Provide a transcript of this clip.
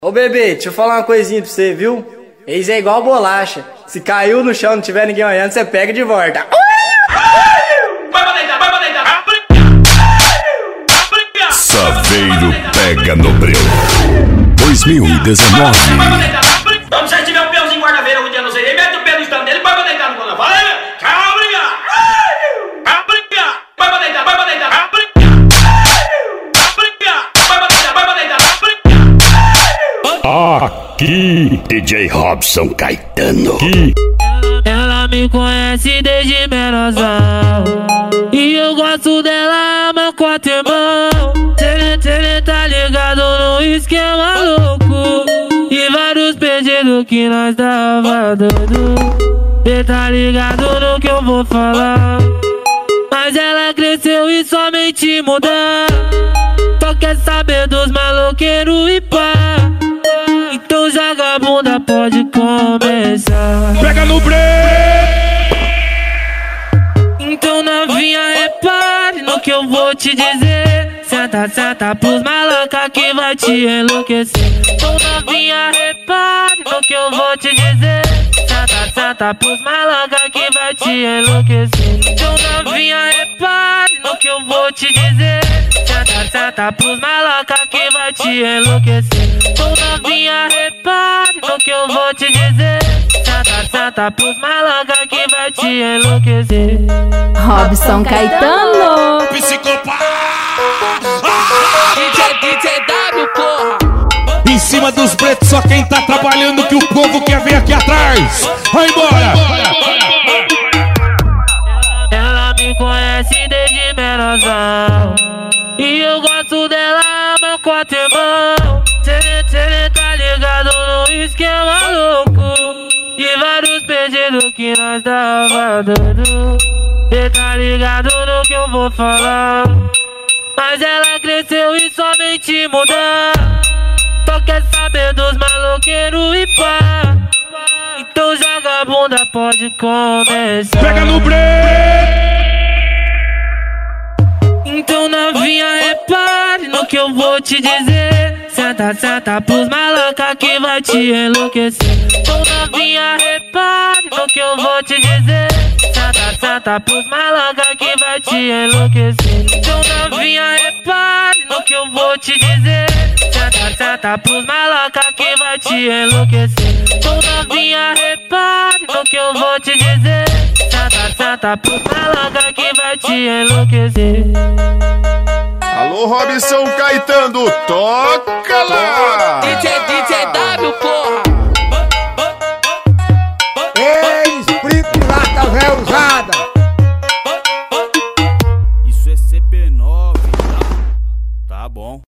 Ô bebê, deixa eu falar uma coisinha pra você, viu? Ex é igual bolacha. Se caiu no chão e não tiver ninguém olhando, você pega de volta. Vai pra deitar, vai pra deitar. Saveiro pega no breu 2019. Vamos, se tiver um peãozinho guarda-feira um dia, não sei, ele mete o pé no stand dele, vai pra deitar no colo. Vai, tchau, obrigado. Vai pra deitar, vai pra deitar. Vai pra deitar, vai pra deitar. Aqui, DJ Robson Caetano. Ela me conhece desde menorzão e eu gosto dela, ama quatro irmãos. Cê tá ligado no esquema louco e vários pedidos que nós tava dando. Cê tá ligado no que eu vou falar, mas ela cresceu e somente mudar. Só quer saber dos maloqueiros e pá. Então joga a bunda, pode começar. Pega no breu. Então novinha, repare no que eu vou te dizer. Senta, senta pros maloca que vai te enlouquecer. Então novinha, repare no que eu vou te dizer. Senta, senta pros maloca que vai te enlouquecer. Então novinha, repare no que eu vou te dizer. Senta, senta pros maloca que vai te enlouquecer. Então novinha, repare no que eu vou te dizer. Senta, senta pros maloca que vai te enlouquecer. Robson Caetano. DJW, porra. Em cima dos pretos, só quem tá trabalhando que o povo quer ver aqui atrás. Vai embora! Ela me conhece desde menorzão e eu gosto dela, ama quatro irmãos. Cê tá ligado no esquema louco e vários pedidos que nós tava dando. Cê tá ligado no que eu vou falar, mas ela cresceu e somente mudar. Só quer saber dos maloqueiros e pá. Então joga a bunda, pode começar. Pega no breu. Então novinha, repare no que eu vou te dizer. Senta, senta pros maloca que vai te enlouquecer. Então novinha, repare no que eu vou te dizer. Senta, senta pros maloca que vai te enlouquecer. Então novinha, repare no que eu vou te dizer. Senta, senta pros maloca que vai te enlouquecer. Então novinha, repare no que eu vou te dizer. Senta, senta pros maloca que vai te enlouquecer. Alô, Robson Caetano, toca lá! DJW, porra. Ei, espírito de lata velha usada. Isso é CP9, tá bom.